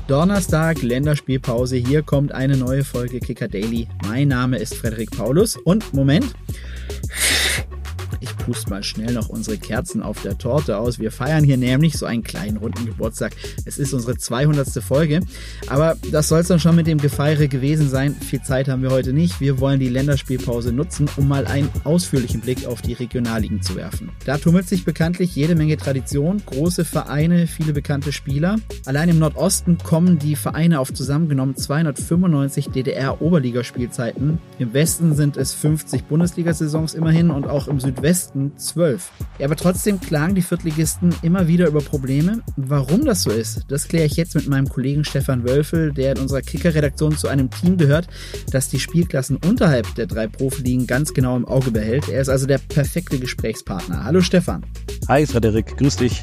Donnerstag, Länderspielpause. Hier kommt eine neue Folge Kicker Daily. Mein Name ist Frederik Paulus und Moment, ich puste mal schnell noch unsere Kerzen auf der Torte aus. Wir feiern hier nämlich so einen kleinen runden Geburtstag. Es ist unsere 200. Folge, aber das soll es dann schon mit dem Gefeiere gewesen sein. Viel Zeit haben wir heute nicht. Wir wollen die Länderspielpause nutzen, um mal einen ausführlichen Blick auf die Regionalligen zu werfen. Da tummelt sich bekanntlich jede Menge Tradition, große Vereine, viele bekannte Spieler. Allein im Nordosten kommen die Vereine auf zusammengenommen 295 DDR-Oberligaspielzeiten. Im Westen sind es 50 Bundesliga-Saisons immerhin und auch im Südwesten 12. Ja, aber trotzdem klagen die Viertligisten immer wieder über Probleme. Warum das so ist, das kläre ich jetzt mit meinem Kollegen Stefan Wölfel, der in unserer Kicker-Redaktion zu einem Team gehört, das die Spielklassen unterhalb der 3 Profiligen ganz genau im Auge behält. Er ist also der perfekte Gesprächspartner. Hallo Stefan. Hi Frederik, grüß dich.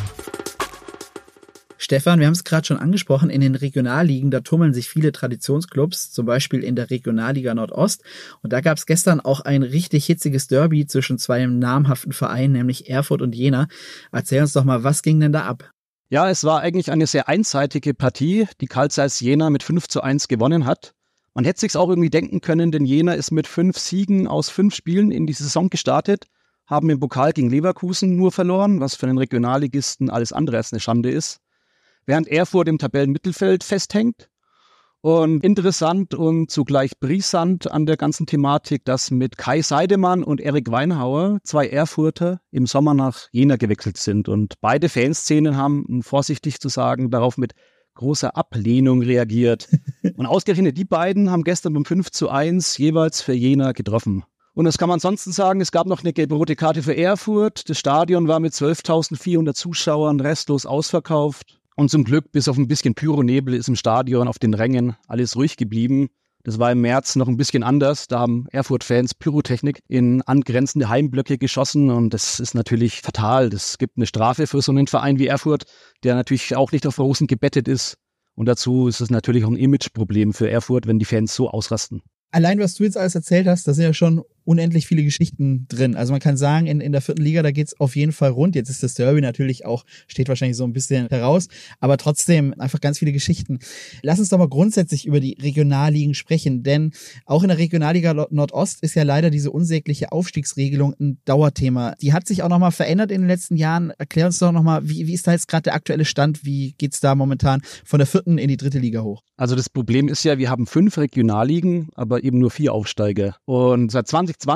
Stefan, wir haben es gerade schon angesprochen, in den Regionalligen, da tummeln sich viele Traditionsclubs, zum Beispiel in der Regionalliga Nordost. Und da gab es gestern auch ein richtig hitziges Derby zwischen zwei namhaften Vereinen, nämlich Erfurt und Jena. Erzähl uns doch mal, was ging denn da ab? Ja, es war eigentlich eine sehr einseitige Partie, die Carl Zeiss Jena mit 5:1 gewonnen hat. Man hätte sich's auch irgendwie denken können, denn Jena ist mit 5 Siegen aus 5 Spielen in die Saison gestartet, haben im Pokal gegen Leverkusen nur verloren, was für einen Regionalligisten alles andere als eine Schande ist. Während Erfurt im Tabellenmittelfeld festhängt. Und interessant und zugleich brisant an der ganzen Thematik, dass mit Kai Seidemann und Erik Weinhauer 2 Erfurter im Sommer nach Jena gewechselt sind. Und beide Fanszenen haben, um vorsichtig zu sagen, darauf mit großer Ablehnung reagiert. Und ausgerechnet die beiden haben gestern beim 5:1 jeweils für Jena getroffen. Und das kann man ansonsten sagen, es gab noch eine gelb-rote Karte für Erfurt. Das Stadion war mit 12.400 Zuschauern restlos ausverkauft. Und zum Glück, bis auf ein bisschen Pyronebel, ist im Stadion auf den Rängen alles ruhig geblieben. Das war im März noch ein bisschen anders. Da haben Erfurt-Fans Pyrotechnik in angrenzende Heimblöcke geschossen und das ist natürlich fatal. Das gibt eine Strafe für so einen Verein wie Erfurt, der natürlich auch nicht auf Rosen gebettet ist. Und dazu ist es natürlich auch ein Imageproblem für Erfurt, wenn die Fans so ausrasten. Allein, was du jetzt alles erzählt hast, da sind ja schon unendlich viele Geschichten drin. Also man kann sagen, in der 4. Liga, da geht's auf jeden Fall rund. Jetzt ist das Derby natürlich auch, steht wahrscheinlich so ein bisschen heraus, aber trotzdem einfach ganz viele Geschichten. Lass uns doch mal grundsätzlich über die Regionalligen sprechen, denn auch in der Regionalliga Nordost ist ja leider diese unsägliche Aufstiegsregelung ein Dauerthema. Die hat sich auch nochmal verändert in den letzten Jahren. Erklär uns doch nochmal, wie ist da jetzt gerade der aktuelle Stand? Wie geht's da momentan von der 4. in die 3. Liga hoch? Also das Problem ist ja, wir haben 5 Regionalligen, aber eben nur 4 Aufsteiger. Und seit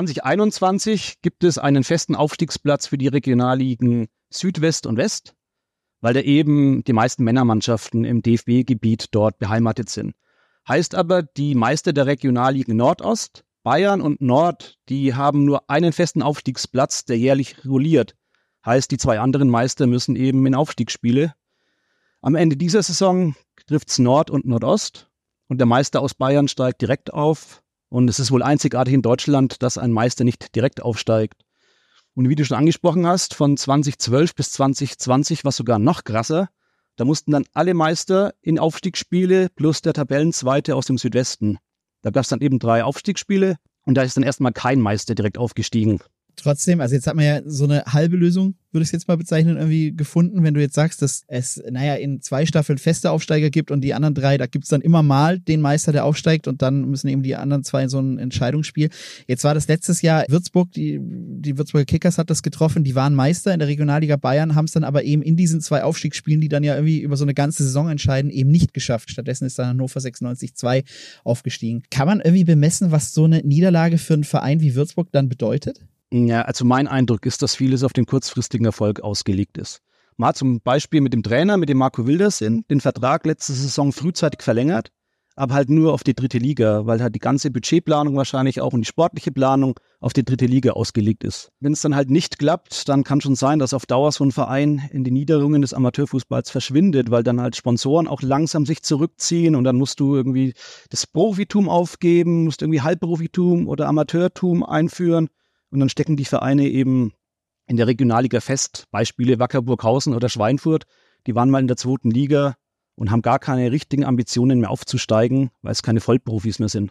2020/21 gibt es einen festen Aufstiegsplatz für die Regionalligen Südwest und West, weil da eben die meisten Männermannschaften im DFB-Gebiet dort beheimatet sind. Heißt aber, die Meister der Regionalligen Nordost, Bayern und Nord, die haben nur einen festen Aufstiegsplatz, der jährlich rolliert. Heißt, die 2 anderen Meister müssen eben in Aufstiegsspiele. Am Ende dieser Saison trifft's Nord und Nordost und der Meister aus Bayern steigt direkt auf. Und es ist wohl einzigartig in Deutschland, dass ein Meister nicht direkt aufsteigt. Und wie du schon angesprochen hast, von 2012 bis 2020 war es sogar noch krasser. Da mussten dann alle Meister in Aufstiegsspiele plus der Tabellenzweite aus dem Südwesten. Da gab es dann eben 3 Aufstiegsspiele und da ist dann erstmal kein Meister direkt aufgestiegen. Trotzdem, also jetzt hat man ja so eine halbe Lösung, würde ich es jetzt mal bezeichnen, irgendwie gefunden, wenn du jetzt sagst, dass es, in 2 Staffeln feste Aufsteiger gibt und die anderen 3, da gibt es dann immer mal den Meister, der aufsteigt und dann müssen eben die anderen 2 in so ein Entscheidungsspiel. Jetzt war das letztes Jahr Würzburg, die Würzburger Kickers hat das getroffen, die waren Meister in der Regionalliga Bayern, haben es dann aber eben in diesen 2 Aufstiegsspielen, die dann ja irgendwie über so eine ganze Saison entscheiden, eben nicht geschafft. Stattdessen ist dann Hannover 96-2 aufgestiegen. Kann man irgendwie bemessen, was so eine Niederlage für einen Verein wie Würzburg dann bedeutet? Ja, also mein Eindruck ist, dass vieles auf den kurzfristigen Erfolg ausgelegt ist. Man hat zum Beispiel mit dem Trainer, mit dem Marco Wildersin, den Vertrag letzte Saison frühzeitig verlängert, aber halt nur auf die 3. Liga, weil halt die ganze Budgetplanung wahrscheinlich auch und die sportliche Planung auf die 3. Liga ausgelegt ist. Wenn es dann halt nicht klappt, dann kann schon sein, dass auf Dauer so ein Verein in die Niederungen des Amateurfußballs verschwindet, weil dann halt Sponsoren auch langsam sich zurückziehen und dann musst du irgendwie das Profitum aufgeben, musst irgendwie Halbprofitum oder Amateurtum einführen. Und dann stecken die Vereine eben in der Regionalliga fest. Beispiele Wacker Burghausen oder Schweinfurt, die waren mal in der 2. Liga und haben gar keine richtigen Ambitionen mehr aufzusteigen, weil es keine Vollprofis mehr sind.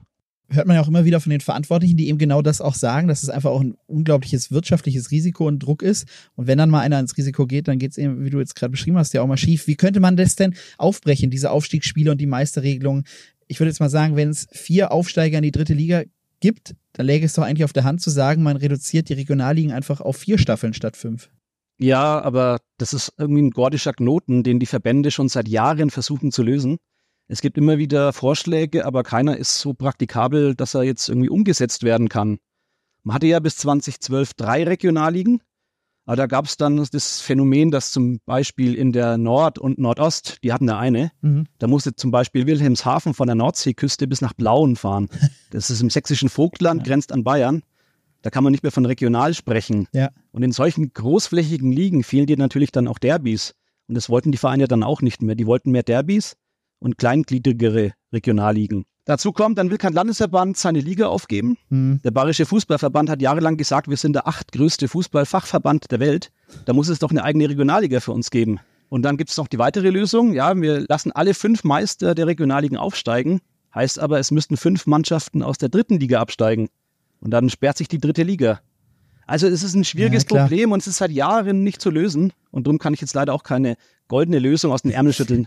hört man ja auch immer wieder von den Verantwortlichen, die eben genau das auch sagen, dass es einfach auch ein unglaubliches wirtschaftliches Risiko und Druck ist. Und wenn dann mal einer ins Risiko geht, dann geht es eben, wie du jetzt gerade beschrieben hast, ja auch mal schief. Wie könnte man das denn aufbrechen, diese Aufstiegsspiele und die Meisterregelung? Ich würde jetzt mal sagen, wenn es 4 Aufsteiger in die 3. Liga gibt, dann läge es doch eigentlich auf der Hand zu sagen, man reduziert die Regionalligen einfach auf 4 Staffeln statt 5. Ja, aber das ist irgendwie ein gordischer Knoten, den die Verbände schon seit Jahren versuchen zu lösen. Es gibt immer wieder Vorschläge, aber keiner ist so praktikabel, dass er jetzt irgendwie umgesetzt werden kann. Man hatte ja bis 2012 3 Regionalligen, aber da gab es dann das Phänomen, dass zum Beispiel in der Nord- und Nordost, die hatten da eine, da musste zum Beispiel Wilhelmshaven von der Nordseeküste bis nach Blauen fahren. Das ist im sächsischen Vogtland, grenzt an Bayern. Da kann man nicht mehr von regional sprechen. Ja. Und in solchen großflächigen Ligen fehlen dir natürlich dann auch Derbys. Und das wollten die Vereine dann auch nicht mehr. Die wollten mehr Derbys und kleingliedrigere Regionalligen. Dazu kommt, dann will kein Landesverband seine Liga aufgeben. Der Bayerische Fußballverband hat jahrelang gesagt, wir sind der 8. größte Fußballfachverband der Welt. Da muss es doch eine eigene Regionalliga für uns geben. Und dann gibt es noch die weitere Lösung. Ja, wir lassen alle 5 Meister der Regionalligen aufsteigen. Heißt aber, es müssten 5 Mannschaften aus der 3. Liga absteigen. Und dann sperrt sich die 3. Liga. Also es ist ein schwieriges Problem und es ist seit Jahren nicht zu lösen. Und darum kann ich jetzt leider auch keine goldene Lösung aus den Ärmel schütteln.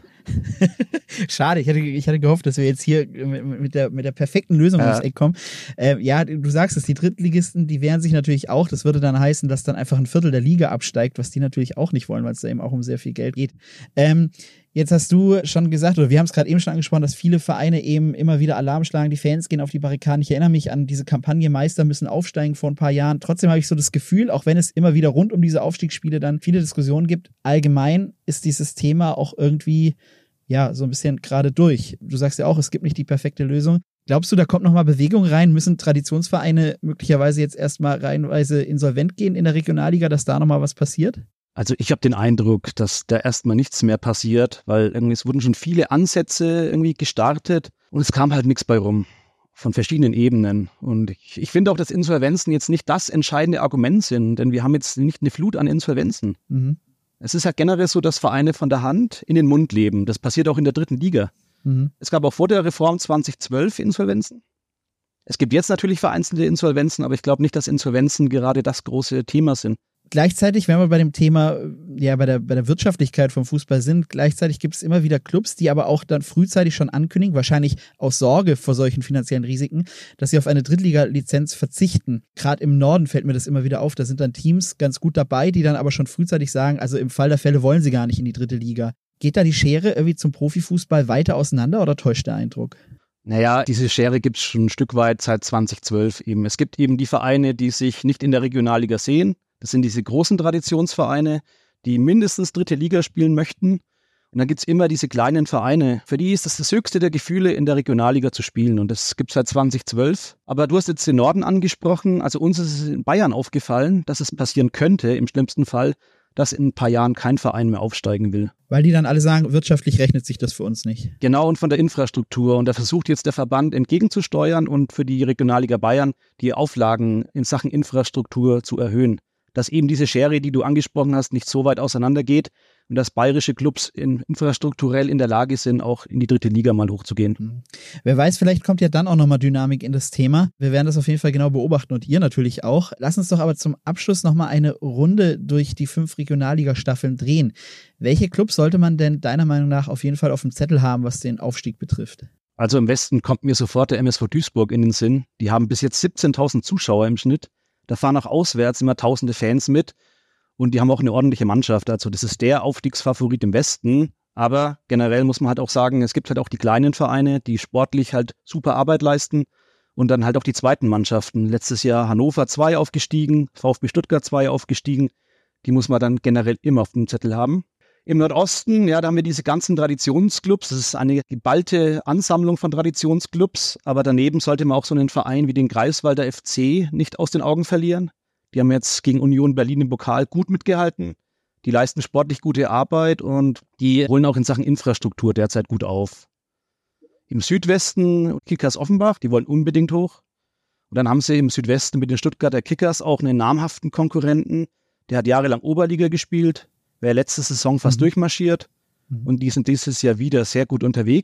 Schade, ich hatte gehofft, dass wir jetzt hier mit der perfekten Lösung ums Eck kommen. Ja, du sagst es, die Drittligisten, die wehren sich natürlich auch. Das würde dann heißen, dass dann einfach ein Viertel der Liga absteigt, was die natürlich auch nicht wollen, weil es da eben auch um sehr viel Geld geht. Jetzt hast du schon gesagt, oder wir haben es gerade eben schon angesprochen, dass viele Vereine eben immer wieder Alarm schlagen, die Fans gehen auf die Barrikaden. Ich erinnere mich an diese Kampagne Meister müssen aufsteigen vor ein paar Jahren. Trotzdem habe ich so das Gefühl, auch wenn es immer wieder rund um diese Aufstiegsspiele dann viele Diskussionen gibt, allgemein ist dieses Thema auch irgendwie ja so ein bisschen gerade durch. Du sagst ja auch, es gibt nicht die perfekte Lösung. Glaubst du, da kommt nochmal Bewegung rein? Müssen Traditionsvereine möglicherweise jetzt erstmal reihenweise insolvent gehen in der Regionalliga, dass da nochmal was passiert? Also ich habe den Eindruck, dass da erstmal nichts mehr passiert, weil irgendwie es wurden schon viele Ansätze irgendwie gestartet und es kam halt nichts bei rum von verschiedenen Ebenen. Und ich finde auch, dass Insolvenzen jetzt nicht das entscheidende Argument sind, denn wir haben jetzt nicht eine Flut an Insolvenzen. Es ist halt generell so, dass Vereine von der Hand in den Mund leben. Das passiert auch in der 3. Liga. Es gab auch vor der Reform 2012 Insolvenzen. Es gibt jetzt natürlich vereinzelte Insolvenzen, aber ich glaube nicht, dass Insolvenzen gerade das große Thema sind. Gleichzeitig, wenn wir bei dem Thema, ja, bei der Wirtschaftlichkeit vom Fußball sind, gleichzeitig gibt es immer wieder Clubs, die aber auch dann frühzeitig schon ankündigen, wahrscheinlich aus Sorge vor solchen finanziellen Risiken, dass sie auf eine Drittliga-Lizenz verzichten. Gerade im Norden fällt mir das immer wieder auf, da sind dann Teams ganz gut dabei, die dann aber schon frühzeitig sagen, also im Fall der Fälle wollen sie gar nicht in die 3. Liga. Geht da die Schere irgendwie zum Profifußball weiter auseinander oder täuscht der Eindruck? Naja, diese Schere gibt es schon ein Stück weit seit 2012 eben. Es gibt eben die Vereine, die sich nicht in der Regionalliga sehen. Das sind diese großen Traditionsvereine, die mindestens 3. Liga spielen möchten. Und dann gibt es immer diese kleinen Vereine. Für die ist das höchste der Gefühle, in der Regionalliga zu spielen. Und das gibt es seit 2012. Aber du hast jetzt den Norden angesprochen. Also uns ist es in Bayern aufgefallen, dass es passieren könnte, im schlimmsten Fall, dass in ein paar Jahren kein Verein mehr aufsteigen will. Weil die dann alle sagen, wirtschaftlich rechnet sich das für uns nicht. Genau, und von der Infrastruktur. Und da versucht jetzt der Verband entgegenzusteuern und für die Regionalliga Bayern die Auflagen in Sachen Infrastruktur zu erhöhen. Dass eben diese Schere, die du angesprochen hast, nicht so weit auseinandergeht und dass bayerische Clubs infrastrukturell in der Lage sind, auch in die 3. Liga mal hochzugehen. Wer weiß, vielleicht kommt ja dann auch nochmal Dynamik in das Thema. Wir werden das auf jeden Fall genau beobachten und ihr natürlich auch. Lass uns doch aber zum Abschluss nochmal eine Runde durch die 5 Regionalliga-Staffeln drehen. Welche Clubs sollte man denn deiner Meinung nach auf jeden Fall auf dem Zettel haben, was den Aufstieg betrifft? Also im Westen kommt mir sofort der MSV Duisburg in den Sinn. Die haben bis jetzt 17.000 Zuschauer im Schnitt. Da fahren auch auswärts immer tausende Fans mit und die haben auch eine ordentliche Mannschaft. Also das ist der Aufstiegsfavorit im Westen. Aber generell muss man halt auch sagen, es gibt halt auch die kleinen Vereine, die sportlich halt super Arbeit leisten und dann halt auch die zweiten Mannschaften. Letztes Jahr Hannover 2 aufgestiegen, VfB Stuttgart 2 aufgestiegen. Die muss man dann generell immer auf dem Zettel haben. Im Nordosten, ja, da haben wir diese ganzen Traditionsclubs. Das ist eine geballte Ansammlung von Traditionsclubs. Aber daneben sollte man auch so einen Verein wie den Greifswalder FC nicht aus den Augen verlieren. Die haben jetzt gegen Union Berlin im Pokal gut mitgehalten. Die leisten sportlich gute Arbeit und die holen auch in Sachen Infrastruktur derzeit gut auf. Im Südwesten Kickers Offenbach, die wollen unbedingt hoch. Und dann haben sie im Südwesten mit den Stuttgarter Kickers auch einen namhaften Konkurrenten. Der hat jahrelang Oberliga gespielt. Wäre letzte Saison fast durchmarschiert und die sind dieses Jahr wieder sehr gut unterwegs.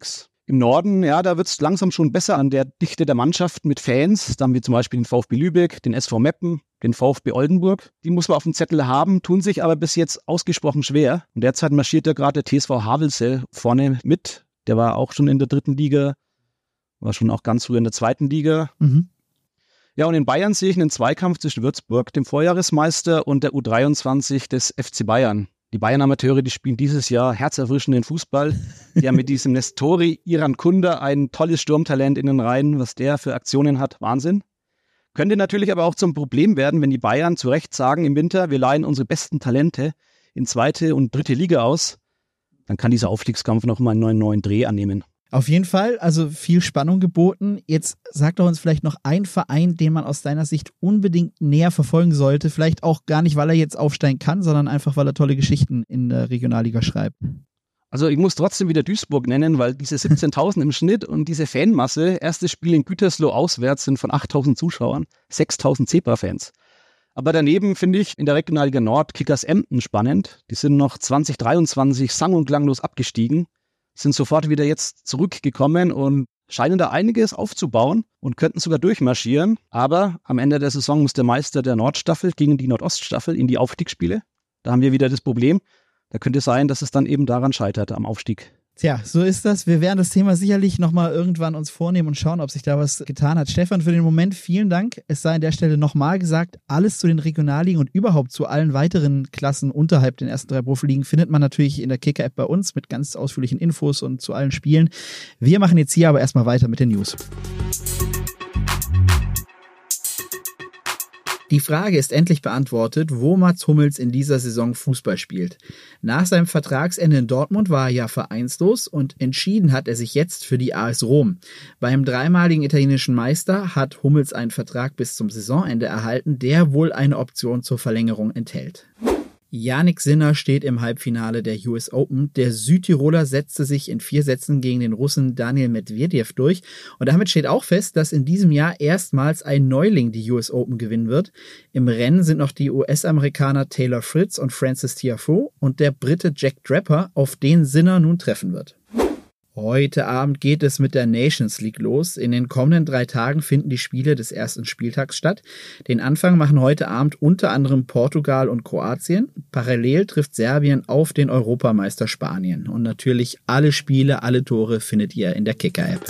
Im Norden, ja, da wird es langsam schon besser an der Dichte der Mannschaft mit Fans. Da haben wir zum Beispiel den VfB Lübeck, den SV Meppen, den VfB Oldenburg. Die muss man auf dem Zettel haben, tun sich aber bis jetzt ausgesprochen schwer. Und derzeit marschiert ja gerade der TSV Havelse vorne mit. Der war auch schon in der 3. Liga, war schon auch ganz früh in der 2. Liga. Ja, und in Bayern sehe ich einen Zweikampf zwischen Würzburg, dem Vorjahresmeister, und der U23 des FC Bayern. Die Bayern-Amateure, die spielen dieses Jahr herzerfrischenden Fußball. Die haben mit diesem Nestori Irankunda ein tolles Sturmtalent in den Reihen, was der für Aktionen hat. Wahnsinn. Könnte natürlich aber auch zum Problem werden, wenn die Bayern zu Recht sagen im Winter, wir leihen unsere besten Talente in 2. und 3. Liga aus. Dann kann dieser Aufstiegskampf noch mal einen neuen Dreh annehmen. Auf jeden Fall, also viel Spannung geboten. Jetzt sag doch uns vielleicht noch einen Verein, den man aus deiner Sicht unbedingt näher verfolgen sollte. Vielleicht auch gar nicht, weil er jetzt aufsteigen kann, sondern einfach, weil er tolle Geschichten in der Regionalliga schreibt. Also ich muss trotzdem wieder Duisburg nennen, weil diese 17.000 im Schnitt und diese Fanmasse, erstes Spiel in Gütersloh auswärts, sind von 8.000 Zuschauern, 6.000 Zebra-Fans. Aber daneben finde ich in der Regionalliga Nord Kickers Emden spannend. Die sind noch 2023 sang- und klanglos abgestiegen, sind sofort wieder jetzt zurückgekommen und scheinen da einiges aufzubauen und könnten sogar durchmarschieren. Aber am Ende der Saison muss der Meister der Nordstaffel gegen die Nordoststaffel in die Aufstiegsspiele. Da haben wir wieder das Problem. Da könnte es sein, dass es dann eben daran scheitert, am Aufstieg. Tja, so ist das. Wir werden das Thema sicherlich nochmal irgendwann uns vornehmen und schauen, ob sich da was getan hat. Stefan, für den Moment vielen Dank. Es sei an der Stelle nochmal gesagt, alles zu den Regionalligen und überhaupt zu allen weiteren Klassen unterhalb den ersten 3 Profiligen findet man natürlich in der Kicker-App bei uns mit ganz ausführlichen Infos und zu allen Spielen. Wir machen jetzt hier aber erstmal weiter mit den News. Die Frage ist endlich beantwortet, wo Mats Hummels in dieser Saison Fußball spielt. Nach seinem Vertragsende in Dortmund war er ja vereinslos und entschieden hat er sich jetzt für die AS Rom. Beim dreimaligen italienischen Meister hat Hummels einen Vertrag bis zum Saisonende erhalten, der wohl eine Option zur Verlängerung enthält. Jannik Sinner steht im Halbfinale der US Open. Der Südtiroler setzte sich in 4 Sätzen gegen den Russen Daniil Medvedev durch. Und damit steht auch fest, dass in diesem Jahr erstmals ein Neuling die US Open gewinnen wird. Im Rennen sind noch die US-Amerikaner Taylor Fritz und Frances Tiafoe und der Brite Jack Draper, auf den Sinner nun treffen wird. Heute Abend geht es mit der Nations League los. In den kommenden 3 Tagen finden die Spiele des ersten Spieltags statt. Den Anfang machen heute Abend unter anderem Portugal und Kroatien. Parallel trifft Serbien auf den Europameister Spanien. Und natürlich alle Spiele, alle Tore findet ihr in der Kicker-App.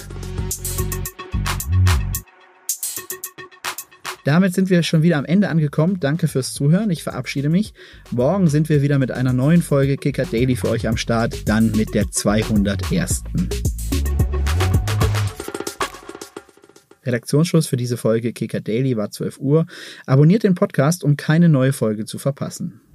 Damit sind wir schon wieder am Ende angekommen. Danke fürs Zuhören. Ich verabschiede mich. Morgen sind wir wieder mit einer neuen Folge Kicker Daily für euch am Start. Dann mit der 201. Redaktionsschluss für diese Folge Kicker Daily war 12 Uhr. Abonniert den Podcast, um keine neue Folge zu verpassen.